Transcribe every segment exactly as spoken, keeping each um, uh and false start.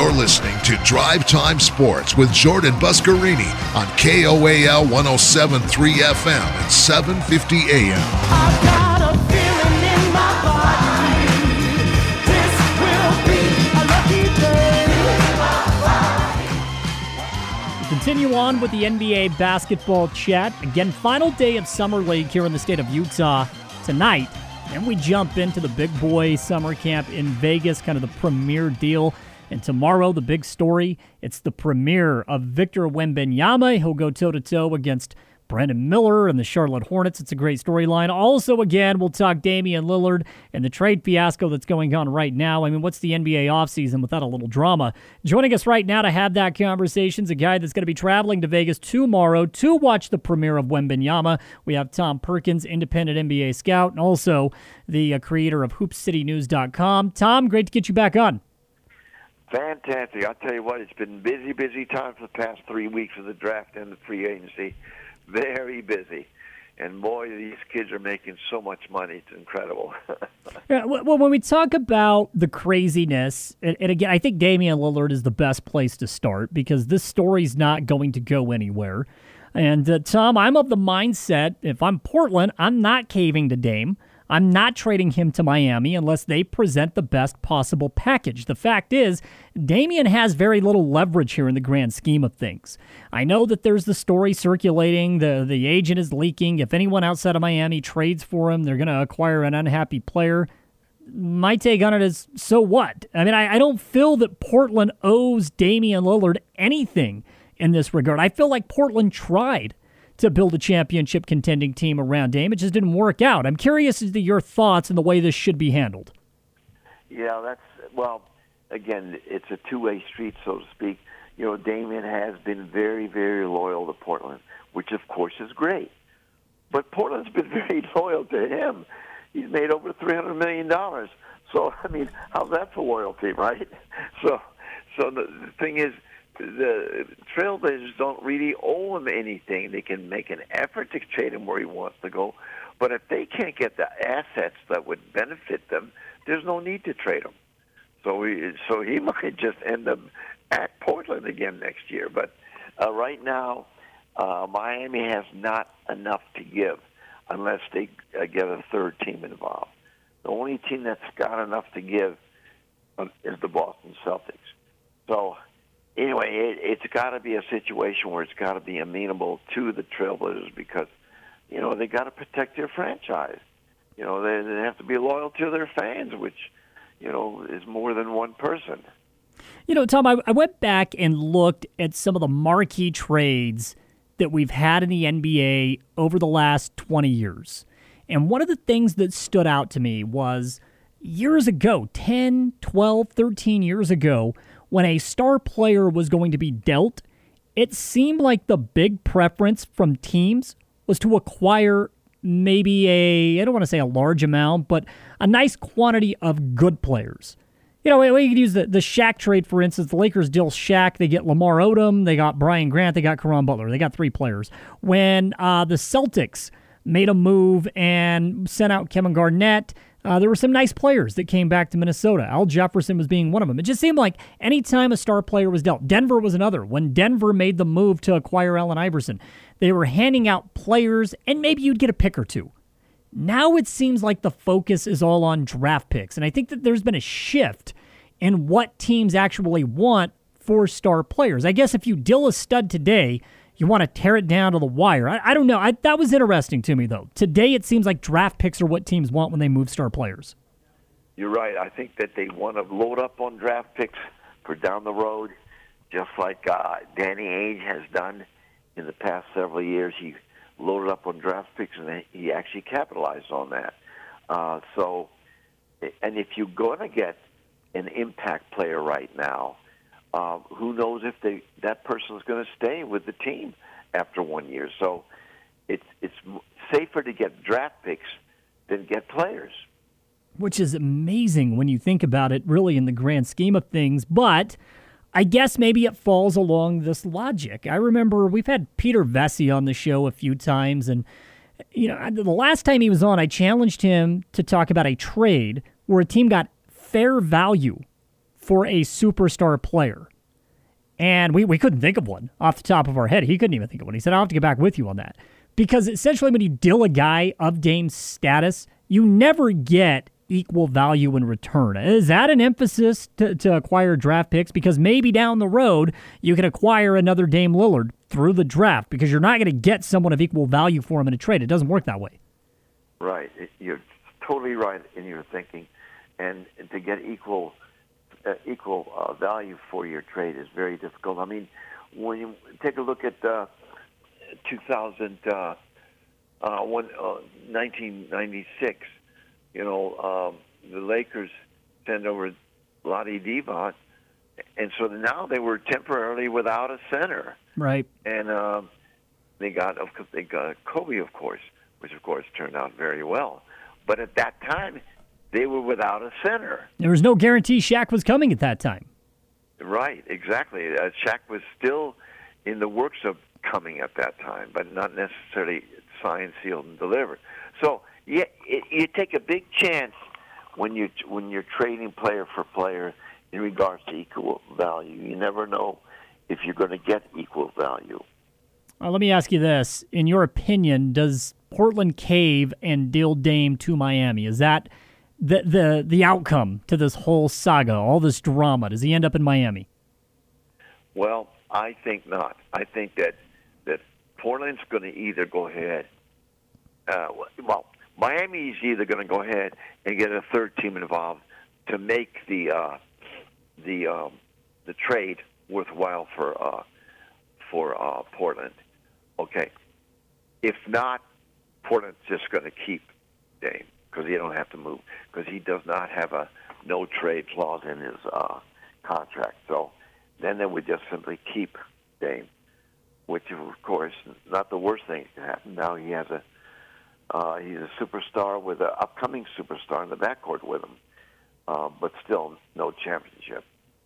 You're listening to Drive Time Sports with Jordan Buscarini on K O A L one oh seven point three F M and seven fifty A M. I've got a feeling in my body. This will be a lucky day. We continue on with the N B A basketball chat. Again, final day of Summer League here in the state of Utah tonight. And we jump into the big boy summer camp in Vegas, kind of the premier deal. And tomorrow, the big story, it's the premiere of Victor Wembanyama. He'll go toe-to-toe against Brandon Miller and the Charlotte Hornets. It's a great storyline. Also, again, we'll talk Damian Lillard and the trade fiasco that's going on right now. I mean, what's the N B A offseason without a little drama? Joining us right now to have that conversation is a guy that's going to be traveling to Vegas tomorrow to watch the premiere of Wembanyama. We have Tom Perkins, independent N B A scout, and also the uh, creator of Hoop City News dot com. Tom, great to get you back on. Fantastic. I'll tell you what, it's been busy, busy time for the past three weeks of the draft and the free agency. Very busy. And boy, these kids are making so much money. It's incredible. Yeah, well, when we talk about the craziness, and, and again, I think Damian Lillard is the best place to start because this story's not going to go anywhere. And, uh, Tom, I'm of the mindset, if I'm Portland, I'm not caving to Dame. I'm not trading him to Miami unless they present the best possible package. The fact is, Damian has very little leverage here in the grand scheme of things. I know that there's the story circulating, the, the agent is leaking. If anyone outside of Miami trades for him, they're going to acquire an unhappy player. My take on it is, so what? I mean, I, I don't feel that Portland owes Damian Lillard anything in this regard. I feel like Portland tried to build a championship contending team around Dame. It just didn't work out. I'm curious as to your thoughts and the way this should be handled. Yeah, that's, well, again, it's a two-way street, so to speak. You know, Damian has been very, very loyal to Portland, which, of course, is great. But Portland's been very loyal to him. He's made over three hundred million dollars. So, I mean, how's that for loyalty, right? So, so the, the thing is, the Trailblazers don't really owe him anything. They can make an effort to trade him where he wants to go. But if they can't get the assets that would benefit them, there's no need to trade him. So he, so he might just end up at Portland again next year. But uh, right now, uh, Miami has not enough to give unless they uh, get a third team involved. The only team that's got enough to give uh, is the Boston Celtics. So anyway, it, it's got to be a situation where it's got to be amenable to the Trailblazers because, you know, they got to protect their franchise. You know, they, they have to be loyal to their fans, which, you know, is more than one person. You know, Tom, I, I went back and looked at some of the marquee trades that we've had in the N B A over the last twenty years. And one of the things that stood out to me was years ago, ten, twelve, thirteen years ago, when a star player was going to be dealt, it seemed like the big preference from teams was to acquire maybe a, I don't want to say a large amount, but a nice quantity of good players. You know, we could use the, the Shaq trade, for instance. The Lakers deal Shaq. They get Lamar Odom. They got Brian Grant. They got Caron Butler. They got three players. When uh, the Celtics made a move and sent out Kevin Garnett, Uh, there were some nice players that came back to Minnesota. Al Jefferson was being one of them. It just seemed like any time a star player was dealt, Denver was another. When Denver made the move to acquire Allen Iverson, they were handing out players, and maybe you'd get a pick or two. Now it seems like the focus is all on draft picks, and I think that there's been a shift in what teams actually want for star players. I guess if you deal a stud today, you want to tear it down to the wire. I, I don't know. I, that was interesting to me, though. Today, it seems like draft picks are what teams want when they move star players. You're right. I think that they want to load up on draft picks for down the road, just like uh, Danny Ainge has done in the past several years. He loaded up on draft picks, and he actually capitalized on that. Uh, so, and if you're going to get an impact player right now, Uh, who knows if they, that person is going to stay with the team after one year. So it's it's safer to get draft picks than get players. Which is amazing when you think about it, really, in the grand scheme of things. But I guess maybe it falls along this logic. I remember we've had Peter Vesey on the show a few times, and you know, the last time he was on, I challenged him to talk about a trade where a team got fair value for a superstar player. And we, we couldn't think of one off the top of our head. He couldn't even think of one. He said, I'll have to get back with you on that. Because essentially when you deal a guy of Dame's status, you never get equal value in return. Is that an emphasis to, to acquire draft picks? Because maybe down the road, you can acquire another Dame Lillard through the draft because you're not going to get someone of equal value for him in a trade. It doesn't work that way. Right. You're totally right in your thinking. And to get equal uh, equal uh, value for your trade is very difficult. I mean, when you take a look at uh, two thousand, uh, uh, one, uh, nineteen ninety-six, you know, um, the Lakers send over Lottie Divac, and so now they were temporarily without a center. Right. And uh, they got, of course, they got Kobe, of course, which of course turned out very well. But at that time, they were without a center. There was no guarantee Shaq was coming at that time. Right, exactly. Uh, Shaq was still in the works of coming at that time, but not necessarily signed, sealed, and delivered. So yeah, it, you take a big chance when you when you're trading player for player in regards to equal value. You never know if you're going to get equal value. Uh, let me ask you this: in your opinion, does Portland cave and deal Dame to Miami? Is that the the the outcome to this whole saga, all this drama? Does he end up in Miami? Well, I think not. I think that that Portland's going to either go ahead. Uh, well, Miami's either going to go ahead and get a third team involved to make the uh, the um, the trade worthwhile for uh, for uh, Portland. Okay. If not, Portland's just going to keep Dame because he don't have to move because he does not have a no trade clause in his uh, contract. So then they would just simply keep Dame, which of course is not the worst thing that can happen. Now he has a uh, he's a superstar with an upcoming superstar in the backcourt with him, uh, but still no championship.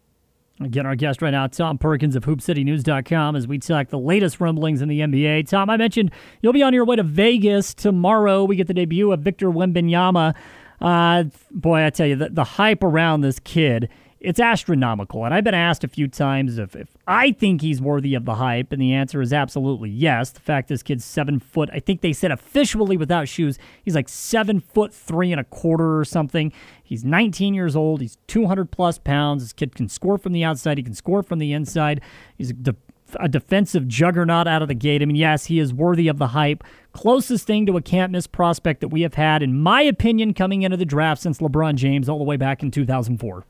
Again, our guest right now, Tom Perkins of Hoop City News dot com, as we talk the latest rumblings in the N B A. Tom, I mentioned you'll be on your way to Vegas tomorrow. We get the debut of Victor Wembanyama. Uh, boy, I tell you, the, the hype around this kid, it's astronomical. And I've been asked a few times if, if I think he's worthy of the hype, and the answer is absolutely yes. The fact this kid's seven foot, I think they said officially without shoes, he's like seven foot three and a quarter or something. He's nineteen years old. He's two hundred plus pounds. This kid can score from the outside. He can score from the inside. He's a, de- a defensive juggernaut out of the gate. I mean, yes, he is worthy of the hype. Closest thing to a can't-miss prospect that we have had, in my opinion, coming into the draft since LeBron James all the way back in two thousand four.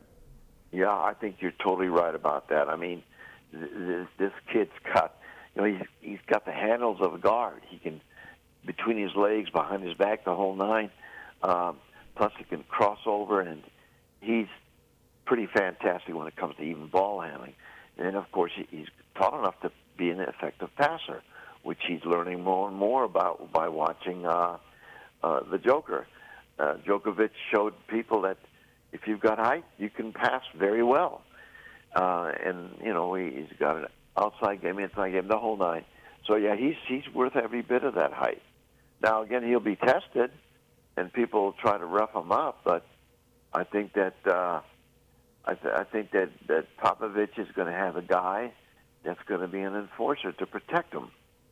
Yeah, I think you're totally right about that. I mean, this, this kid's got, you know, he's, he's got the handles of a guard. He can, between his legs, behind his back, the whole nine. Um, plus, he can cross over, and he's pretty fantastic when it comes to even ball handling. And then, of course, he, he's tall enough to be an effective passer, which he's learning more and more about by watching uh, uh, the Joker. Uh, Djokovic showed people that if you've got height, you can pass very well. Uh, and, you know, he, he's got an outside game, inside game, the whole nine. So, yeah, he's he's worth every bit of that height. Now, again, he'll be tested, and people will try to rough him up, but I think that uh, I, th- I think that, that Popovich is going to have a guy that's going to be an enforcer to protect him.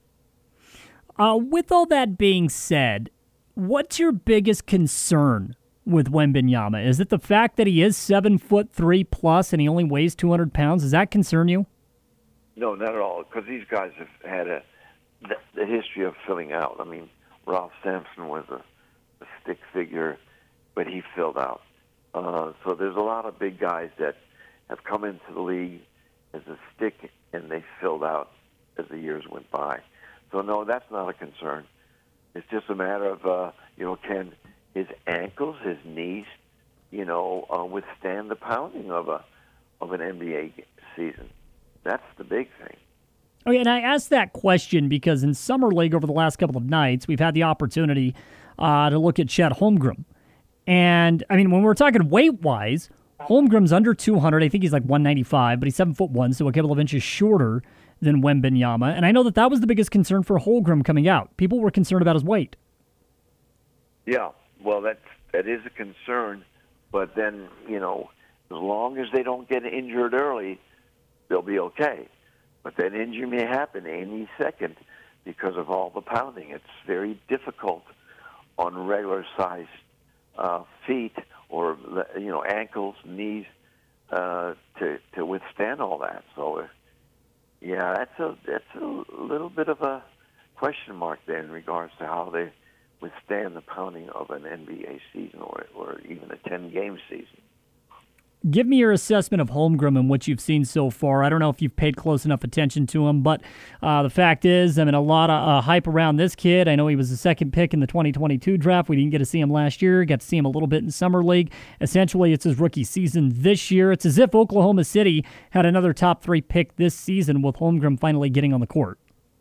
Uh, with all that being said, what's your biggest concern with Wembanyama? Is it the fact that he is seven foot three plus and he only weighs two hundred pounds? Does that concern you? No, not at all, because these guys have had a the, the history of filling out. I mean, Ralph Sampson was a, a stick figure, but he filled out. Uh, so there's a lot of big guys that have come into the league as a stick, and they filled out as the years went by. So no, that's not a concern. It's just a matter of uh, you know, can his ankles, his knees, you know, uh, withstand the pounding of a of an N B A season. That's the big thing. Okay, and I asked that question because in Summer League over the last couple of nights, we've had the opportunity uh, to look at Chet Holmgren. And, I mean, when we're talking weight-wise, Holmgren's under two hundred. I think he's like one ninety-five, but he's seven foot one, so a couple of inches shorter than Wembanyama. And I know that that was the biggest concern for Holmgren coming out. People were concerned about his weight. Yeah, well, that's, that is a concern. But then, you know, As long as they don't get injured early, they'll be okay. But that injury may happen any second because of all the pounding. It's very difficult on regular-sized uh, feet or, you know, ankles, knees, uh, to to withstand all that. So, uh, yeah, that's a that's a little bit of a question mark there in regards to how they withstand the pounding of an N B A season or or even a ten-game season. Give me your assessment of Holmgren and what you've seen so far. I don't know if you've paid close enough attention to him, but uh, the fact is, I mean, a lot of uh, hype around this kid. I know he was the second pick in the twenty twenty-two draft. We didn't get to see him last year. Got to see him a little bit in Summer League. Essentially, it's his rookie season this year. It's as if Oklahoma City had another top three pick this season with Holmgren finally getting on the court.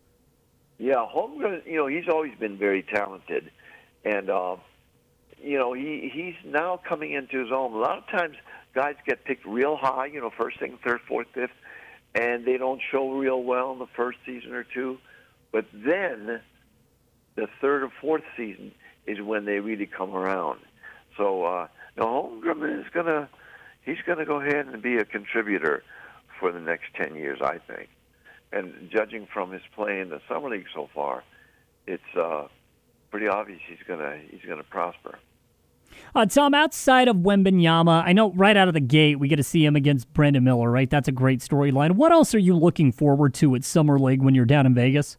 Yeah, Holmgren, you know, he's always been very talented. And, uh, you know, he he's now coming into his own. A lot of times guys get picked real high, you know, first, second, third, fourth, fifth, and they don't show real well in the first season or two. But then the third or fourth season is when they really come around. So uh, now Holmgren is going to he's going to go ahead and be a contributor for the next ten years, I think. And judging from his play in the Summer League so far, it's uh, pretty obvious he's going to he's going to prosper. Uh, Tom, outside of Wembanyama, I know right out of the gate we get to see him against Brandon Miller, right? That's a great storyline. What else are you looking forward to at Summer League when you're down in Vegas?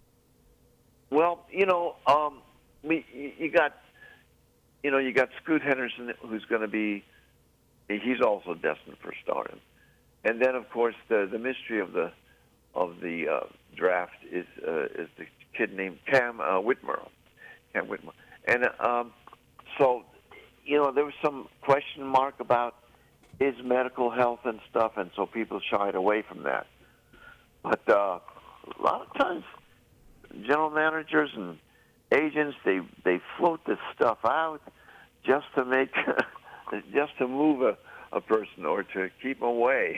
Well, you know, um, we you got, you know, you got Scoot Henderson, who's going to be, he's also destined for stardom, and then of course the the mystery of the of the uh, draft is uh, is the kid named Cam uh, Whitmer, Cam Whitmer, and um, so. You know, there was some question mark about his medical health and stuff, and so people shied away from that. But uh, a lot of times, general managers and agents, they they float this stuff out just to make, just to move a, a person or to keep them away.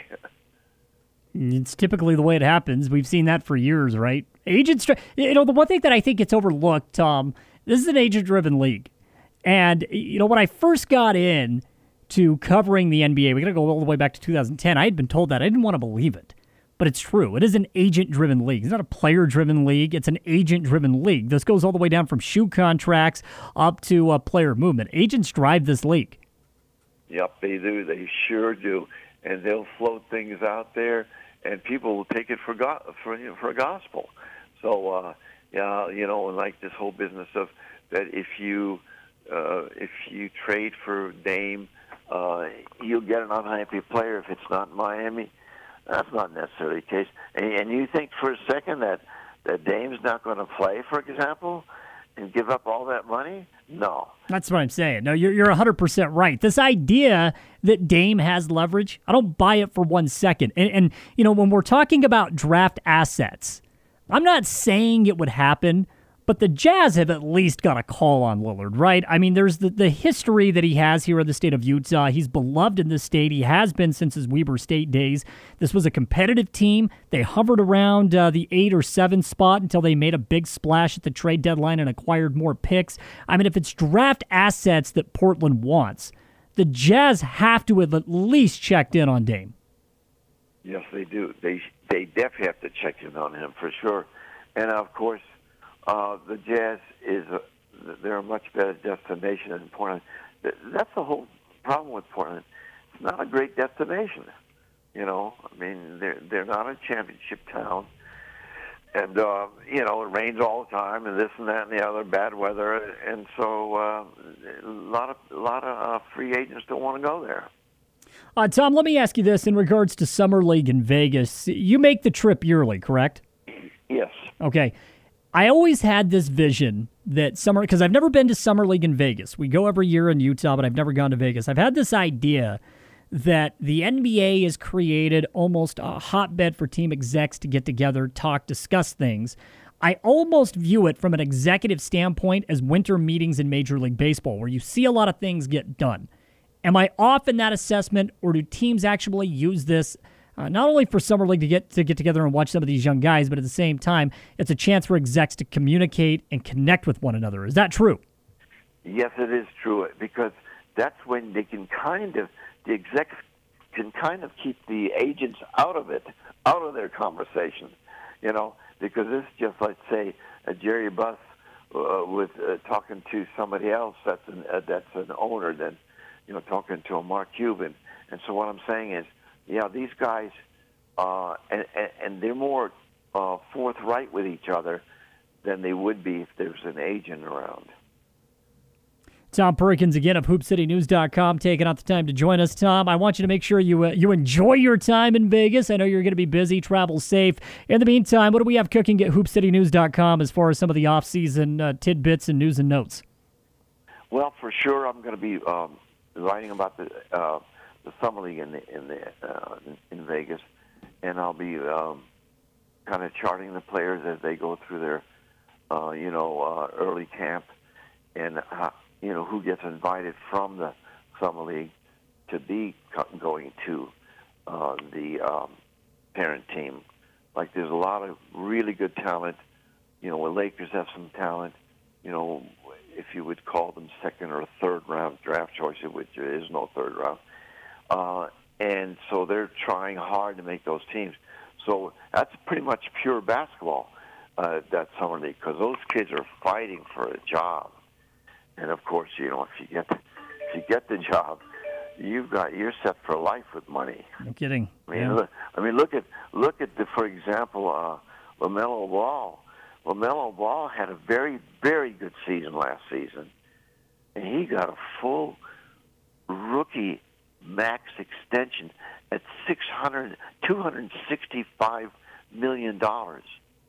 It's typically the way it happens. We've seen that for years, right? Agents, you know, the one thing that I think gets overlooked, Tom, this is an agent-driven league. And, you know, when I first got in to covering the N B A, we got to go all the way back to two thousand ten. I had been told that. I didn't want to believe it. But it's true. It is an agent-driven league. It's not a player-driven league. It's an agent-driven league. This goes all the way down from shoe contracts up to uh, player movement. Agents drive this league. Yep, they do. They sure do. And they'll float things out there, and people will take it for go- for, you know, for gospel. So, uh, yeah, you know, and like this whole business of that if you... Uh, if you trade for Dame, uh, you'll get an unhappy player if it's not Miami. That's not necessarily the case. And, and you think for a second that, that Dame's not going to play, for example, and give up all that money? No. That's what I'm saying. No, you're, you're one hundred percent right. This idea that Dame has leverage, I don't buy it for one second. And, and you know, when we're talking about draft assets, I'm not saying it would happen, but the Jazz have at least got a call on Lillard, right? I mean, there's the, the history that he has here in the state of Utah. He's beloved in this state. He has been since his Weber State days. This was a competitive team. They hovered around uh, the eight or seven spot until they made a big splash at the trade deadline and acquired more picks. I mean, if it's draft assets that Portland wants, the Jazz have to have at least checked in on Dame. Yes, they do. They they definitely have to check in on him for sure. And, of course, Uh, the Jazz is a, they're a much better destination than Portland. That's the whole problem with Portland. It's not a great destination. You know, I mean, they're they're not a championship town, and uh, you know, it rains all the time, and this and that and the other, bad weather, and so uh, a lot of a lot of uh, free agents don't want to go there. Uh, Tom, let me ask you this in regards to Summer League in Vegas. You make the trip yearly, correct? Yes. Okay. I always had this vision that summer, because I've never been to Summer League in Vegas. We go every year in Utah, but I've never gone to Vegas. I've had this idea that the N B A has created almost a hotbed for team execs to get together, talk, discuss things. I almost view it from an executive standpoint as winter meetings in Major League Baseball, where you see a lot of things get done. Am I off in that assessment, or do teams actually use this Uh, not only for Summer League to get to get together and watch some of these young guys, but at the same time, it's a chance for execs to communicate and connect with one another? Is that true? Yes, it is true, because that's when they can kind of, the execs can kind of keep the agents out of it, out of their conversation, you know, because this is just, let's say, a Jerry Buss uh, with uh, talking to somebody else that's an, uh, that's an owner, than, you know, talking to a Mark Cuban. And so what I'm saying is, yeah, these guys, uh, and, and, and they're more uh, forthright with each other than they would be if there was an agent around. Tom Perkins again of Hoop City News dot com taking out the time to join us. Tom, I want you to make sure you uh, you enjoy your time in Vegas. I know you're going to be busy. Travel safe. In the meantime, what do we have cooking at Hoop City News dot com as far as some of the off-season uh, tidbits and news and notes? Well, for sure, I'm going to be um, writing about the uh, the summer league in the, in the uh, in Vegas, and I'll be um, kind of charting the players as they go through their uh, you know uh, early camp, and how, you know, who gets invited from the summer league to be going to uh, the um, parent team. Like, there's a lot of really good talent. You know, the Lakers have some talent. You know, if you would call them second or third round draft choices, which there is no third round. Uh, and so they're trying hard to make those teams. So that's pretty much pure basketball, uh, that summer league, because those kids are fighting for a job. And of course, you know, if you get if you get the job, you've got you're set for life with money. No kidding. I mean, yeah. look, I mean, look at look at the, for example, uh, LaMelo Ball. LaMelo Ball had a very very good season last season, and he got a full rookie max extension at six hundred two hundred sixty-five million dollars.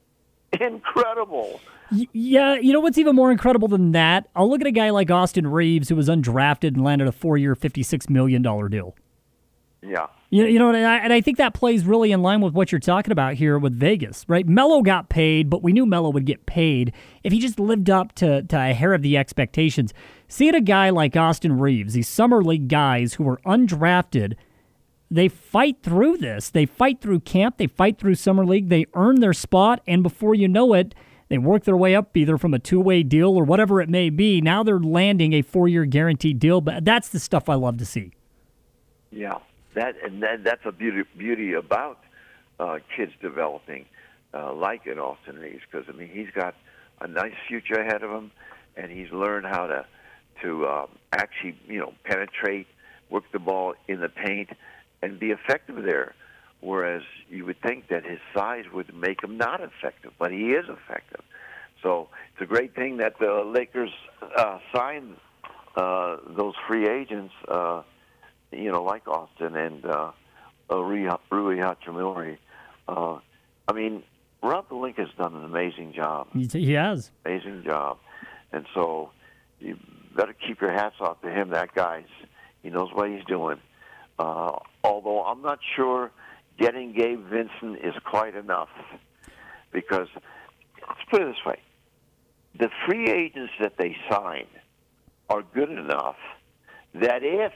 Incredible. Yeah, you know what's even more incredible than that? I'll look at a guy like Austin Reeves, who was undrafted and landed a four-year, fifty-six million dollars deal. Yeah. You, you know, and I, and I think that plays really in line with what you're talking about here with Vegas, right? Melo got paid, but we knew Melo would get paid if he just lived up to, to a hair of the expectations. Seeing a guy like Austin Reeves, these summer league guys who were undrafted, they fight through this. They fight through camp. They fight through summer league. They earn their spot, and before you know it, they work their way up either from a two-way deal or whatever it may be. Now they're landing a four-year guaranteed deal. But that's the stuff I love to see. Yeah, that and that, that's a beauty beauty about uh, kids developing, uh, like in Austin Reeves, because I mean he's got a nice future ahead of him, and he's learned how to to um, actually you know penetrate, work the ball in the paint, and be effective there. Whereas you would think that his size would make him not effective, but he is effective. So it's a great thing that the Lakers uh, signed uh, those free agents, uh, you know, like Austin and uh, uh, Rui Hachimura. Uh, I mean, Rob Pelinka has done an amazing job. He has. Amazing job. And so you better keep your hats off to him. That guy's, he knows what he's doing. Uh, although I'm not sure getting Gabe Vincent is quite enough, because let's put it this way: the free agents that they sign are good enough that if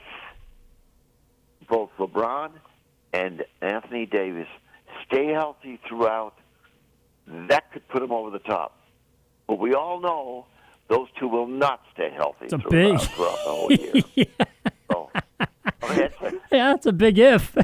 both LeBron and Anthony Davis stay healthy throughout, that could put them over the top. But we all know those two will not stay healthy it's a throughout, big... throughout the whole year. yeah. So, I mean, it's, yeah, that's a big if.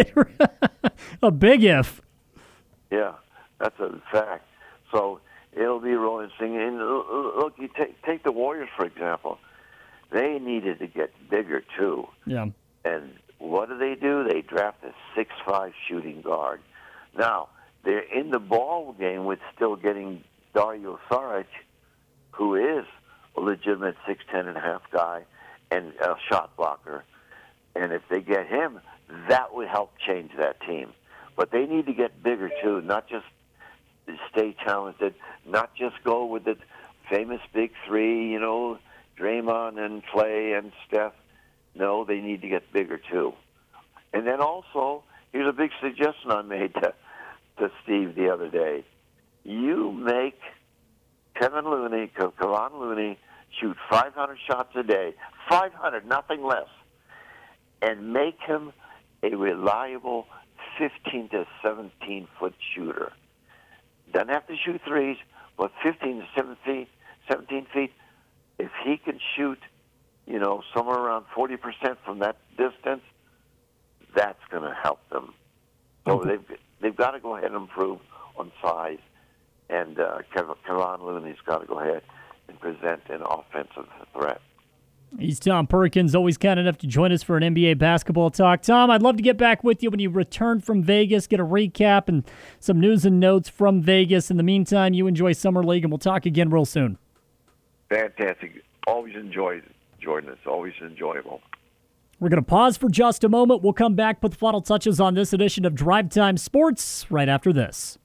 A big if. Yeah, that's a fact. So it'll be real interesting. And look, you take take the Warriors, for example. They needed to get bigger, too. Yeah. And what do they do? They draft a six five shooting guard. Now, they're in the ball game with still getting Dario Saric, who is a legitimate six ten and a half guy and a shot blocker. And if they get him, that would help change that team. But they need to get bigger, too, not just stay talented, not just go with the famous big three, you know, Draymond and Clay and Steph. No, they need to get bigger, too. And then also, here's a big suggestion I made to, to Steve the other day. You make Kevin Looney, Kevon Looney, shoot five hundred shots a day, five hundred, nothing less, and make him a reliable fifteen to seventeen foot shooter. Doesn't have to shoot threes, but fifteen to seventeen feet. If he can shoot, you know, somewhere around forty percent from that distance, that's going to help them. So Okay. they've they've got to go ahead and improve on size, and uh, Kev- Kevon Looney's got to go ahead and present an offensive threat. He's Tom Perkins, always kind enough to join us for an N B A basketball talk. Tom, I'd love to get back with you when you return from Vegas, get a recap and some news and notes from Vegas. In the meantime, you enjoy Summer League, and we'll talk again real soon. Fantastic. Always enjoyed it, Jordan. It's always enjoyable. We're going to pause for just a moment. We'll come back, put the final touches on this edition of Drive Time Sports right after this.